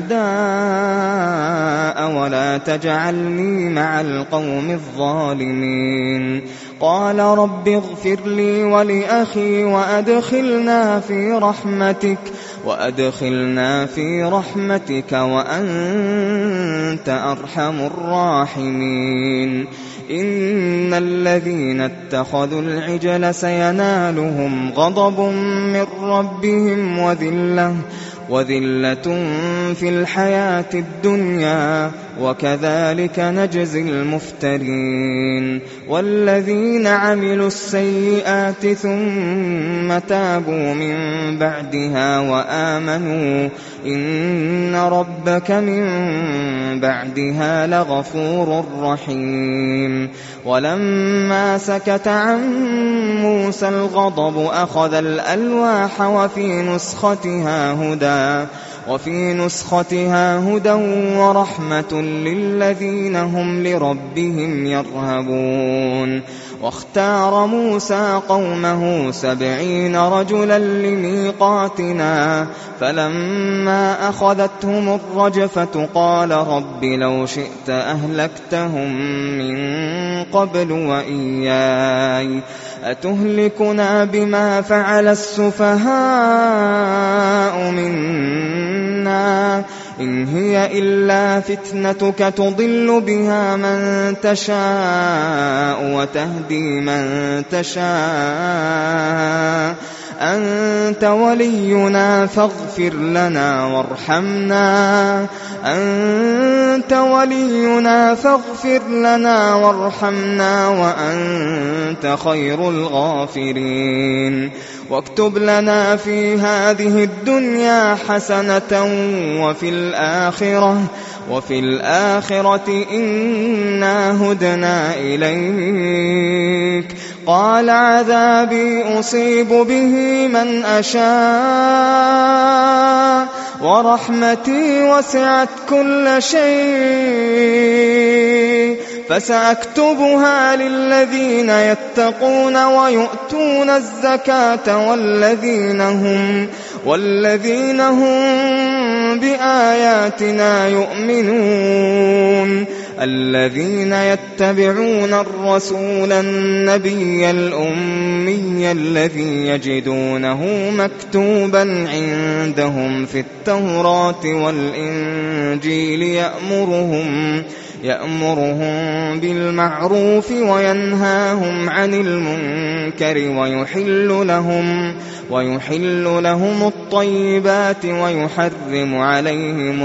الأعداء ولا تجعلني مع القوم الظالمين قال رب اغفر لي ولأخي وأدخلنا في رحمتك وأدخلنا في رحمتك وأنت أرحم الراحمين إن الذين اتخذوا العجل سينالهم غضب من ربهم وذلة وذلة في الحياة الدنيا وكذلك نجزي المفترين والذين عملوا السيئات ثم تابوا من بعدها وآمنوا إن ربك من بعدها لغفور رحيم ولما سكت عن موسى الغضب أخذ الألواح وفي نسختها هدى وفي نسختها هدى ورحمة للذين هم لربهم يرهبون واختار موسى قومه سبعين رجلا لميقاتنا فلما أخذتهم الرجفة قال رب لو شئت أهلكتهم من قبل وإياي أتهلكنا بما فعل السفهاء منا إن هي إلا فتنتك تضل بها من تشاء وتهدي من تشاء أنت ولينا فاغفر لنا وارحمنا أنت ولينا فاغفر لنا وارحمنا وأنت خير الغافرين واكتب لنا في هذه الدنيا حسنة وفي الآخرة وفي الآخرة إنا هدنا إليك قال عذابي أصيب به من أشاء ورحمتي وسعت كل شيء فسأكتبها للذين يتقون ويؤتون الزكاة والذين هم والذين هم بآياتنا يؤمنون الذين يتبعون الرسول النبي الأمي الذي يجدونه مكتوبا عندهم في التوراة والإنجيل يأمرهم يأمرهم بالمعروف وينهاهم عن المنكر ويحل لهم ويحل لهم الطيبات ويحرم عليهم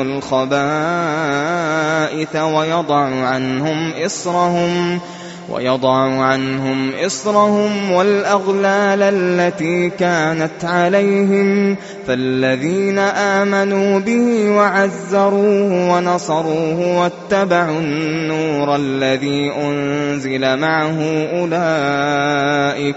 الخبائث ويضع عنهم إصرهم ويضع عنهم إصرهم والأغلال التي كانت عليهم فالذين آمنوا به وعزروه ونصروه واتبعوا النور الذي أنزل معه أولئك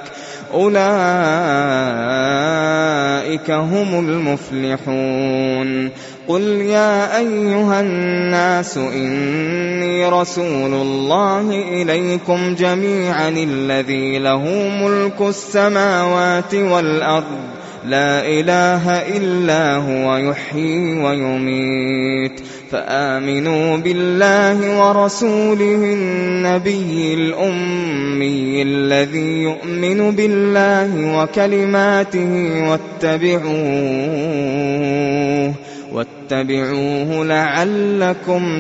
أولئك هم المفلحون قل يا أيها الناس إني رسول الله إليكم جميعا الذي له ملك السماوات والأرض لا إله إلا هو يحيي ويميت فآمنوا بالله ورسوله النبي الأمي الذي يؤمن بالله وكلماته واتبعوه واتبعوه لعلكم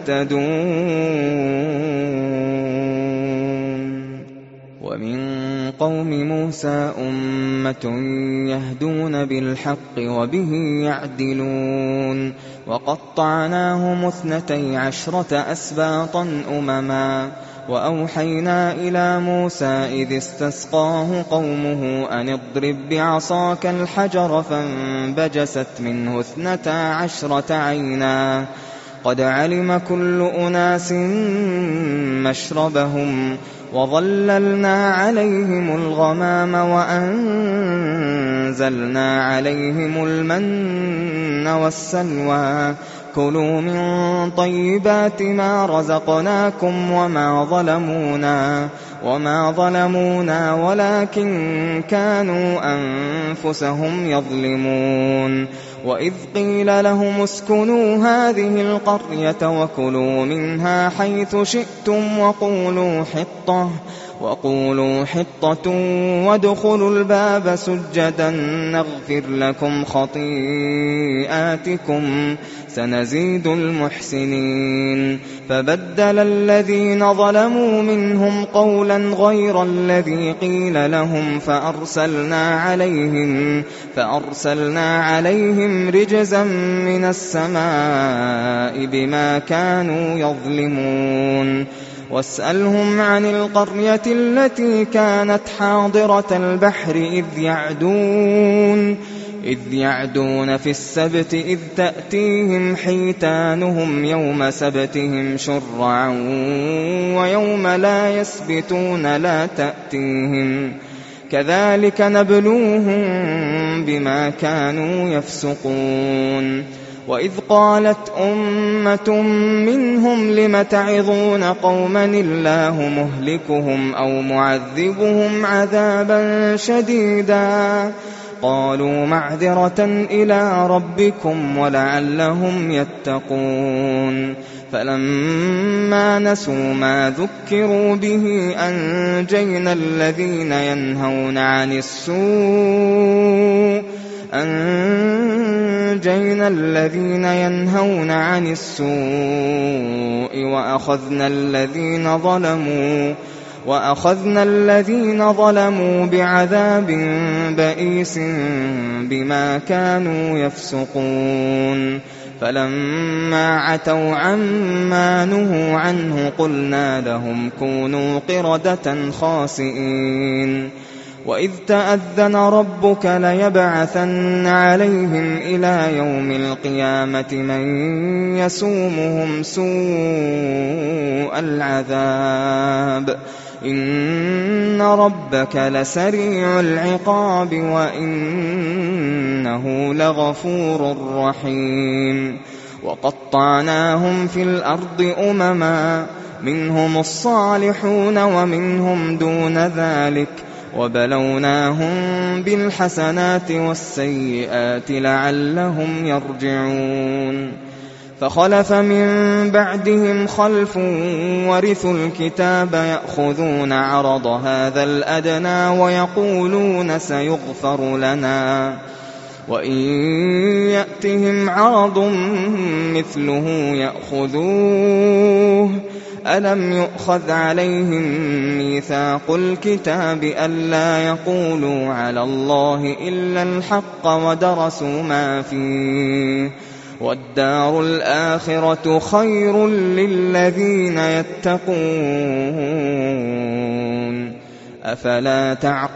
تهتدون ومن قوم موسى أمة يهدون بالحق وبه يعدلون وقطعناهم اثنتي عشرة أسباطا أمما وأوحينا إلى موسى إذ استسقاه قومه أن اضرب بعصاك الحجر فانبجست منه اثنتا عشرة عينا قد علم كل أناس مشربهم وظللنا عليهم الغمام وأنزلنا عليهم المن والسلوى كلوا من طيبات ما رزقناكم وما ظلمونا وما ظلمونا ولكن كانوا أنفسهم يظلمون وإذ قيل لهم اسكنوا هذه القرية وكلوا منها حيث شئتم وقولوا حطة وقولوا حطة وادخلوا الباب سجدا نغفر لكم خطيئاتكم سنزيد المحسنين فبدل الذين ظلموا منهم قولا غير الذي قيل لهم فأرسلنا عليهم فأرسلنا عليهم رجزا من السماء بما كانوا يظلمون واسألهم عن القرية التي كانت حاضرة البحر إذ يعدون إذ يعدون في السبت إذ تأتيهم حيتانهم يوم سبتهم شرعا ويوم لا يسبتون لا تأتيهم كذلك نبلوهم بما كانوا يفسقون وإذ قالت أمة منهم لم تعظون قوما الله مهلكهم أو معذبهم عذابا شديدا قالوا معذرة إلى ربكم ولعلهم يتقون فلما نسوا ما ذكروا به أنجينا الذين ينهون عن السوء أنجينا الذين ينهون عن السوء وأخذنا الذين ظلموا وأخذنا الذين ظلموا بعذاب بئيس بما كانوا يفسقون فلما عتوا عما نهوا عنه قلنا لهم كونوا قردة خاسئين وإذ تأذن ربك ليبعثن عليهم إلى يوم القيامة من يسومهم سوء العذاب إن ربك لسريع العقاب وإنه لغفور رحيم وقطعناهم في الأرض أمما منهم الصالحون ومنهم دون ذلك وبلوناهم بالحسنات والسيئات لعلهم يرجعون فخلف من بعدهم خلف ورثوا الكتاب يأخذون عرض هذا الأدنى ويقولون سيغفر لنا وإن يأتهم عرض مثله يأخذوه ألم يؤخذ عليهم ميثاق الكتاب ألا يقولوا على الله إلا الحق ودرسوا ما فيه والدار الآخرة خير للذين يتقون أفلا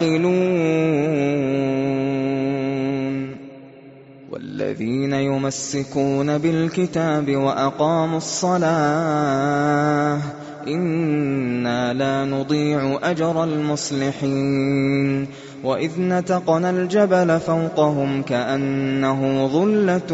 تعقلون والذين يمسكون بالكتاب وأقاموا الصلاة إنا لا نضيع أجر المصلحين وإذ نتقنا الجبل فوقهم كأنه ظلة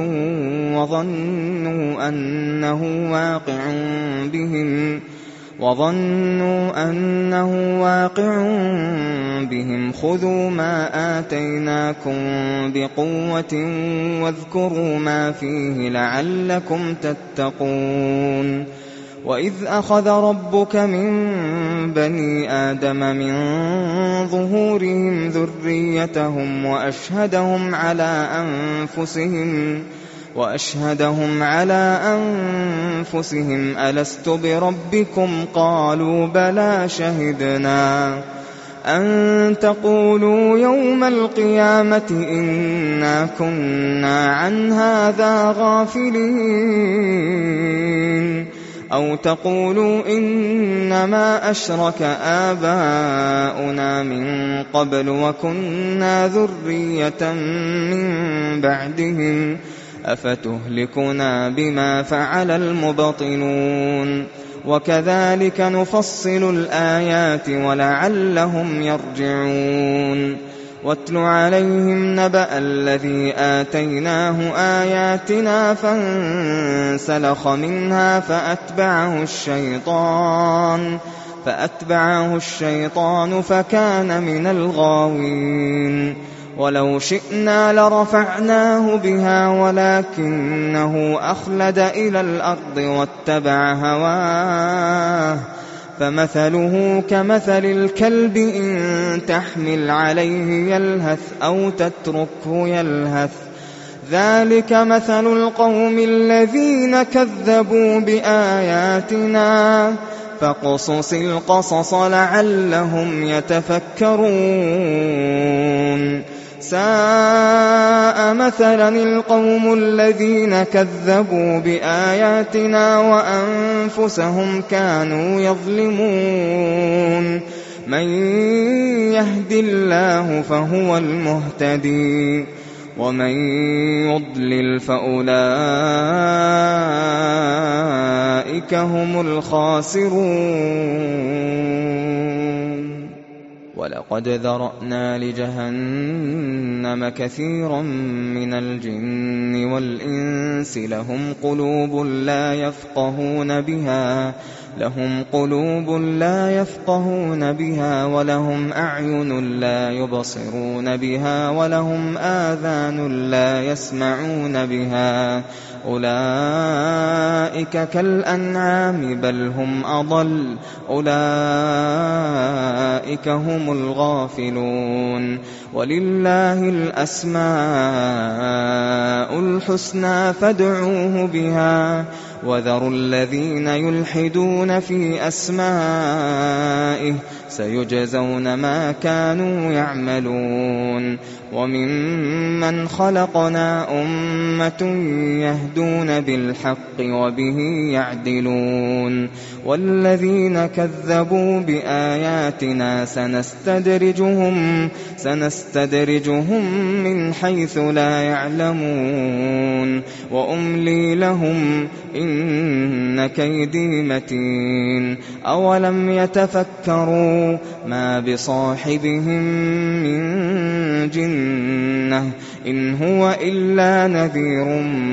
وظنوا أنه واقع بهم وظنوا أنه واقع بهم خذوا ما آتيناكم بقوة واذكروا ما فيه لعلكم تتقون وإذ أخذ ربك من بني آدم من ظهورهم ذريتهم وأشهدهم على أنفسهم وأشهدهم على أنفسهم ألست بربكم قالوا بلى شهدنا أن تقولوا يوم القيامة إنا كنا عن هذا غافلين أو تقولوا إنما أشرك آباؤنا من قبل وكنا ذرية من بعدهم أفتهلكنا بما فعل المبطلون وكذلك نفصل الآيات ولعلهم يرجعون واتل عليهم نبأ الذي آتيناه آياتنا فانسلخ منها فأتبعه الشيطان فأتبعه الشيطان فكان من الغاوين ولو شئنا لرفعناه بها ولكنه أخلد إلى الأرض واتبع هواه فمثله كمثل الكلب إن تحمل عليه يلهث أو تتركه يلهث ذلك مثل القوم الذين كذبوا بآياتنا فاقصص القصص لعلهم يتفكرون ساء مثلا القوم الذين كذبوا بآياتنا وأنفسهم كانوا يظلمون من يهد الله فهو المهتدي ومن يضلل فأولئك هم الخاسرون ولقد ذرأنا لجهنم كثيرا من الجن والإنس لهم قلوب لا يفقهون بها لهم قلوب لا يفقهون بها ولهم أعين لا يبصرون بها ولهم آذان لا يسمعون بها أولئك كالأنعام بل هم أضل أولئك هم الغافلون ولله الأسماء الحسنى فادعوه بها وذروا الذين يلحدون في أسمائه سيجزون ما كانوا يعملون وممن خلقنا أمة يهدون بالحق وبه يعدلون والذين كذبوا بآياتنا سنستدرجهم سنستدرجهم من حيث لا يعلمون وأملي لهم إن كيدي متين أولم يتفكروا ما بصاحبهم من جنة إن هو إلا نذير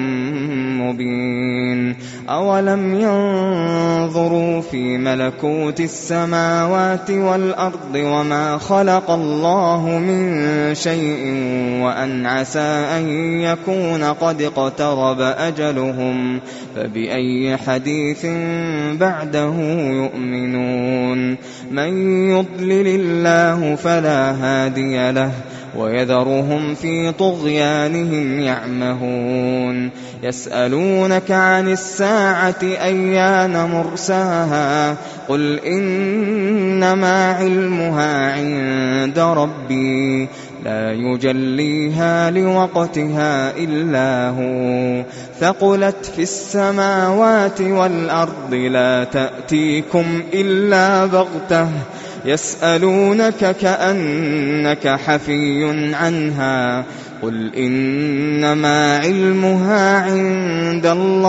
مبين أولم ينظروا في ملكوت السماوات والأرض وما خلق الله من شيء وأن عسى أن يكون قد اقترب أجلهم فبأي حديث بعده يؤمنون من يضلل الله فلا هادي له ويذرهم في طغيانهم يعمهون يسألونك عن الساعة أيان مرساها قل إنما علمها عند ربي لا يجليها لوقتها إلا هو ثقلت في السماوات والأرض لا تأتيكم إلا بغتة يسألونك كأنك حفي عنها قل إنما علمها عند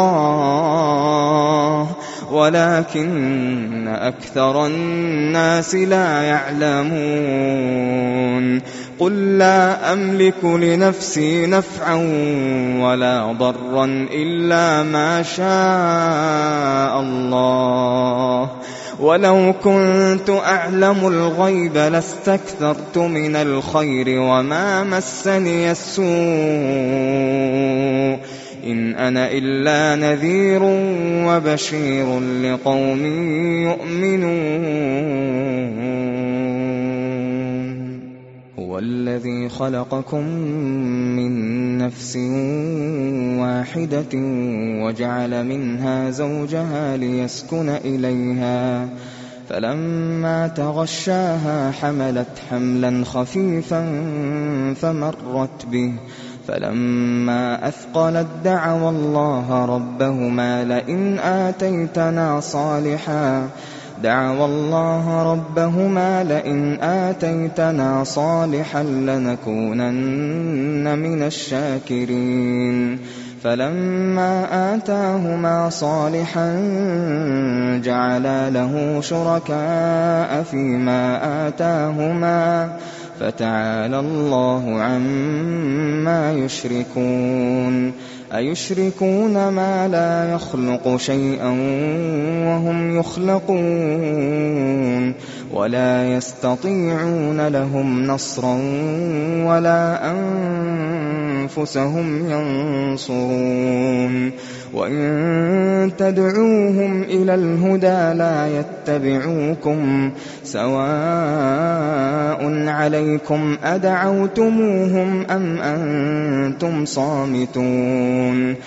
الله ولكن أكثر الناس لا يعلمون قل لا أملك لنفسي نفعا ولا ضرا إلا ما شاء الله ولو كنت أعلم الغيب لاستكثرت من الخير وما مسني السوء إن أنا إلا نذير وبشير لقوم يؤمنون هو الذي خلقكم من نفس واحدة وجعل منها زوجها ليسكن إليها فلما تغشاها حملت حملا خفيفا فمرت به فلما أثقلت دعوا الله ربهما لئن آتيتنا صالحا دعوا الله ربهما لئن آتيتنا صالحا لنكونن من الشاكرين فلما آتاهما صالحا جعلا له شركاء فيما آتاهما فتعالى الله عما يشركون أيشركون ما لا يخلق شيئا وهم يخلقون ولا يستطيعون لهم نصرا ولا أنفسهم ينصرون وإن تدعوهم إلى الهدى لا يتبعوكم سواء عليكم أدعوتموهم أم أنتم صامتون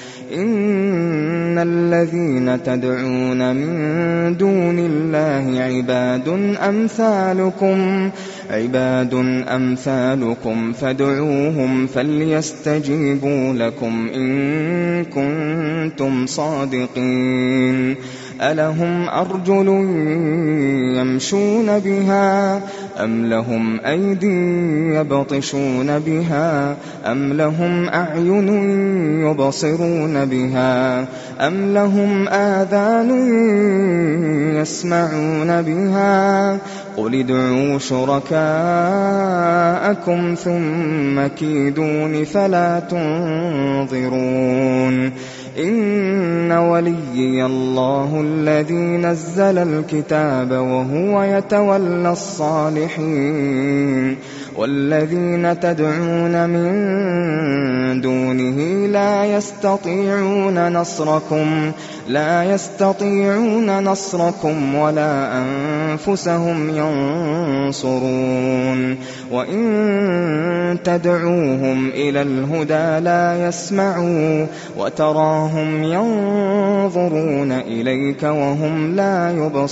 إن الذين تدعون من دون الله عباد أمثالكم عباد أمثالكم فادعوهم فليستجيبوا لكم إن كنتم صادقين ألهم أرجل يمشون بها أم لهم أيدي يبطشون بها أم لهم أعين يبصرون بها أم لهم آذان يسمعون بها قل ادعوا شركاءكم ثم كيدون فلا تنظرون إن وليي الله الذي نزل الكتاب وهو يتولى الصالحين والذين تدعون من دونه لا يستطيعون نصركم لا يستطيعون نصركم ولا أنفسهم ينصرون وإن تدعوهم إلى الهدى لا يسمعوا وتراهم ينظرون إليك وهم لا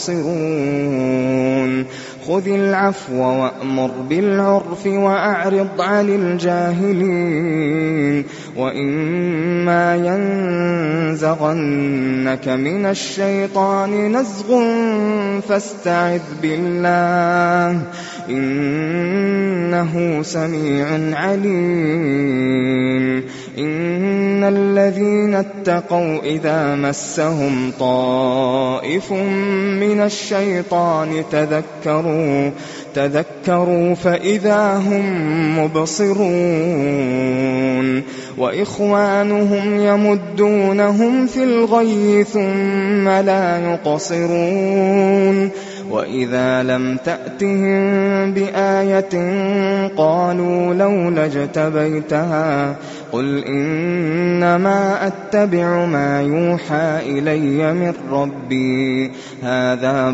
يبصرون خذ العفو وأمر بالعرف وأعرض عن الجاهلين وإما ينزغنك من الشيطان نزغ فاستعذ بالله إنه سميع عليم إن الذين اتقوا إذا مسهم طائف من الشيطان تذكروا تذكروا فإذا هم مبصرون وإخوانهم يمدونهم في الغي ثم لا يقصرون وإذا لم تأتهم بآية قالوا لولا اجتبيتها قل إنما أتبع ما يوحى إلي من ربي هذا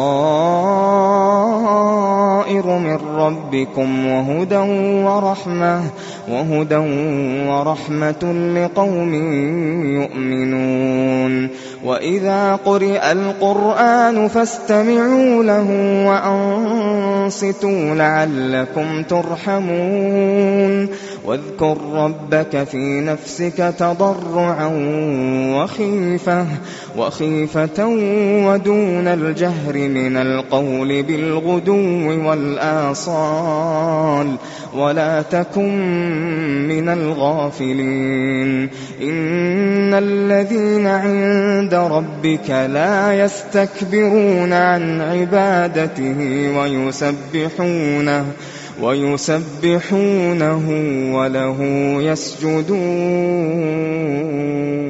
بصائر من ربكم وهدى ورحمة وهدى ورحمة لقوم يؤمنون وإذا قرئ القرآن فاستمعوا له وأنصتوا لعلكم ترحمون واذكر ربك في نفسك تضرعا وخيفة وخيفة ودون الجهر من القول بالغدو والآصال ولا تكن من الغافلين إن الذين عند ربك لا يستكبرون عن عبادته ويسبحونه ويسبحونه وله يسجدون